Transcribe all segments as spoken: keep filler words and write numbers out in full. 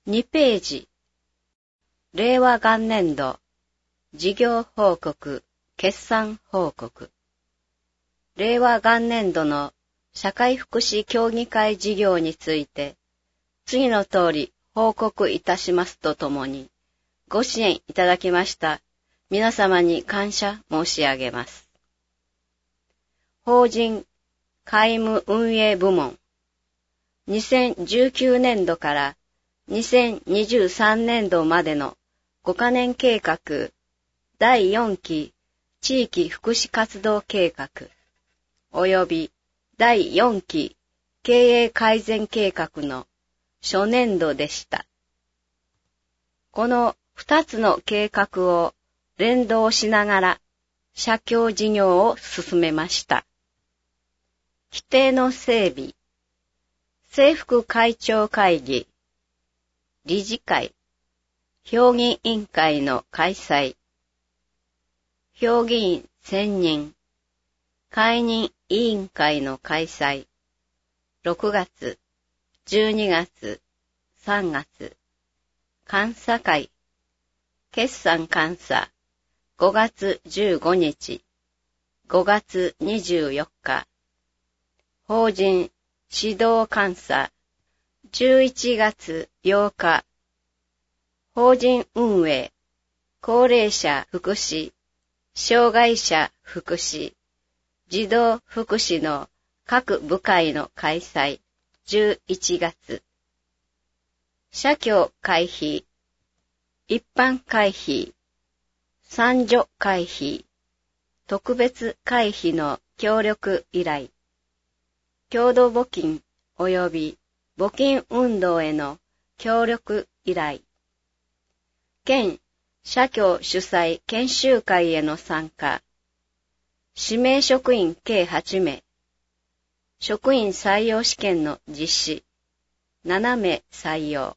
にページ。令和元年度事業報告、決算報告。令和元年度の社会福祉協議会事業について、次の通り報告いたしますとともに、ご支援いただきました皆様に感謝申し上げます。法人会務運営部門、にせんじゅうきゅうねんどからにせんにじゅうさんねんどまでのごかねん計画だいよんき地域福祉活動計画及びだいよんき経営改善計画の初年度でした。このふたつの計画を連動しながら社協事業を進めました。規定の整備、政副会長会議、理事会、評議委員会の開催、評議員選任、解任委員会の開催、ろくがつ、じゅうにがつ、さんがつ、監査会、決算監査、ごがつじゅうごにち、ごがつにじゅうよっか、法人指導監査、じゅういちがつようか、法人運営、高齢者福祉、障害者福祉、児童福祉の各部会の開催、じゅういちがつ。社協会費、一般会費、参助会費、特別会費の協力依頼、共同募金及び募金運動への協力依頼、県社協主催研修会への参加、指名職員計はちめい、職員採用試験の実施、ななめい採用。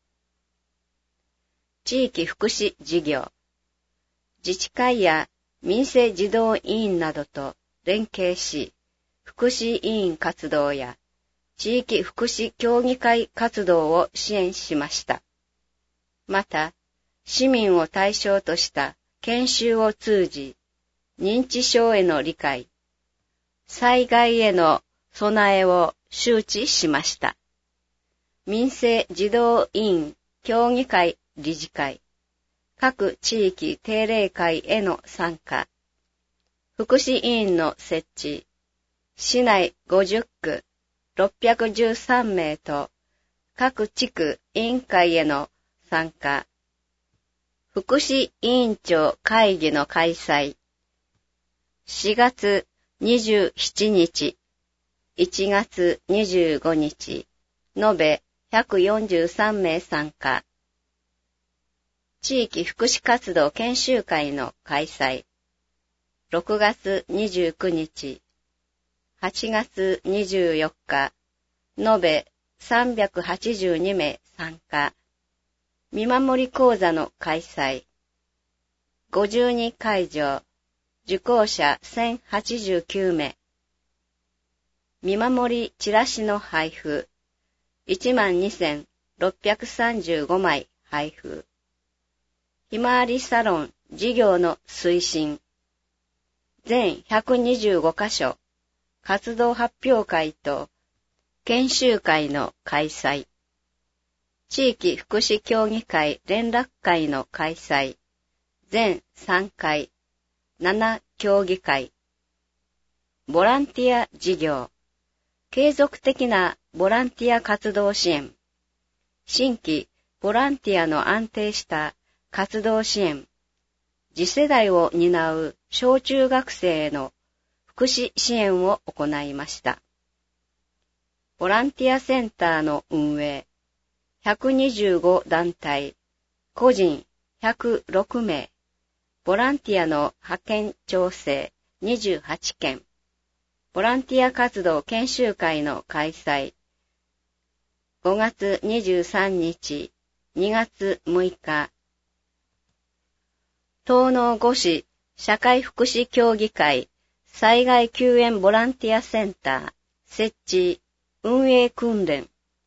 地域福祉事業、自治会や民生児童委員などと連携し、福祉委員活動や地域福祉協議会活動を支援しました。また、市民を対象とした研修を通じ、認知症への理解、災害への備えを周知しました。民生児童委員協議会理事会、各地域定例会への参加、福祉委員の設置、市内ごじゅっくろっぴゃくじゅうさんめいと各地区委員会への参加、福祉委員長会議の開催、しがつにじゅうしちにち、いちがつにじゅうごにち、延べひゃくよんじゅうさんめい参加、地域福祉活動研修会の開催、ろくがつにじゅうくにち、はちがつにじゅうよっか、延べさんびゃくはちじゅうにめい参加、見守り講座の開催、ごじゅうにかいじょう、受講者せんはちじゅうきゅうめい、見守りチラシの配布、いちまんにせんろっぴゃくさんじゅうごまい配布、ひまわりサロン事業の推進、全ひゃくにじゅうごかしょ、活動発表会と研修会の開催、地域福祉協議会連絡会の開催、全さんかい、なな協議会、ボランティア事業、継続的なボランティア活動支援、新規ボランティアの安定した活動支援、次世代を担う小中学生への福祉支援を行いました。ボランティアセンターの運営、ひゃくにじゅうごだんたい、個人ひゃくろくめい、ボランティアの派遣調整にじゅうはちけん、ボランティア活動研修会の開催、ごがつにじゅうさんにち、にがつむいか、東納五市社会福祉協議会災害救援ボランティアセンター設置運営訓練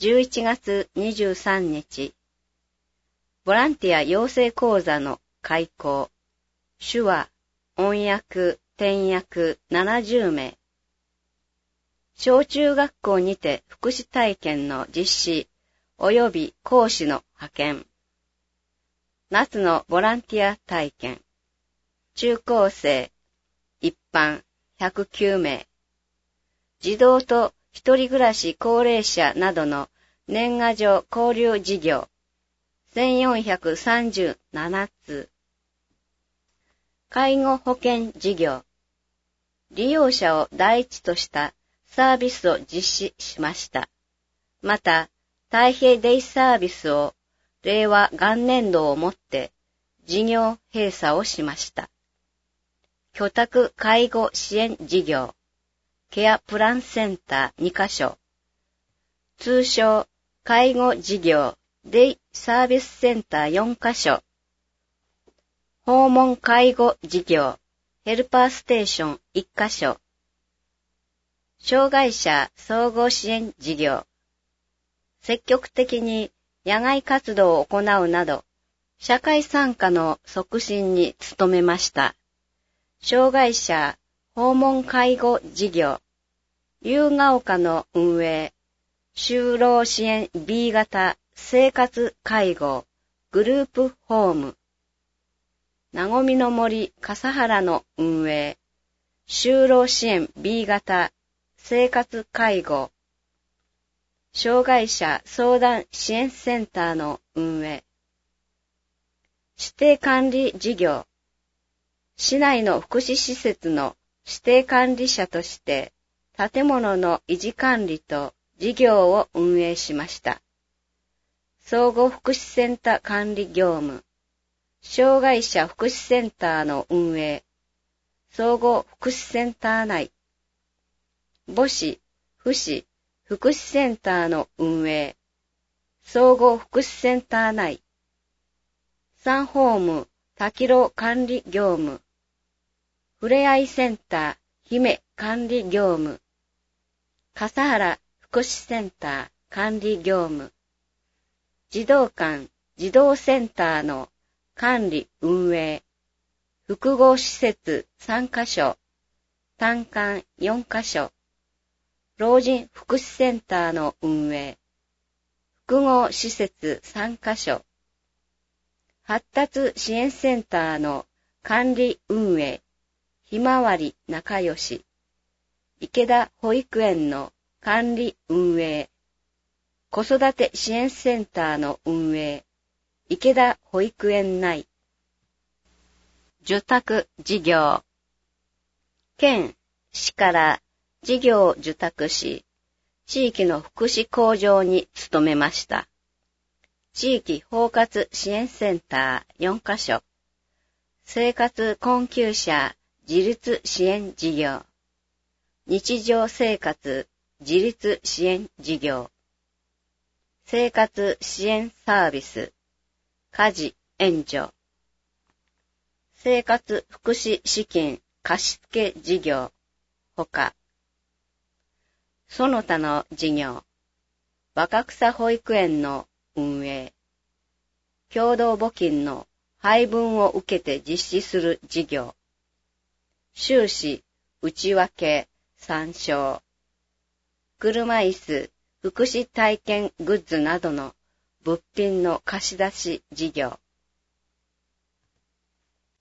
じゅういちがつにじゅうさんにち、ボランティア養成講座の開講、手話、音訳、転訳ななじゅうめい、小中学校にて福祉体験の実施及び講師の派遣、夏のボランティア体験、中高生、一般ひゃくきゅうめい、児童と一人暮らし高齢者などの年賀状交流事業、せんよんひゃくさんじゅうななつう、介護保険事業、利用者を第一としたサービスを実施しました。また、太平デイサービスを令和元年度をもって事業閉鎖をしました。居宅介護支援事業、ケアプランセンターにかしょ、通称介護事業デイサービスセンターよんかしょ、訪問介護事業ヘルパーステーションいっかしょ、障害者総合支援事業、積極的に野外活動を行うなど、社会参加の促進に努めました。障害者訪問介護事業、夕ヶ丘の運営、就労支援 ビー 型生活介護グループホーム、なごみの森笠原の運営、就労支援 ビー 型生活介護、障害者相談支援センターの運営、指定管理事業、市内の福祉施設の指定管理者として建物の維持管理と事業を運営しました。総合福祉センター管理業務、障害者福祉センターの運営、総合福祉センター内、母子、父子、福祉センターの運営、総合福祉センター内、サンホーム多機能管理業務、ふれあいセンター姫管理業務、笠原福祉センター管理業務、児童館児童センターの管理運営、複合施設さんかしょ、単館よんかしょ、老人福祉センターの運営、複合施設さんかしょ、発達支援センターの管理運営、ひまわり仲良し、池田保育園の管理運営、子育て支援センターの運営、池田保育園内、受託事業、県、市から事業を受託し、地域の福祉向上に努めました。地域包括支援センターよんかしょ、生活困窮者自立支援事業、日常生活自立支援事業、生活支援サービス、家事援助、生活福祉資金貸付事業、ほか、その他の事業、若草保育園の運営、共同募金の配分を受けて実施する事業、収支、内訳、参照、車椅子、福祉体験グッズなどの物品の貸し出し事業、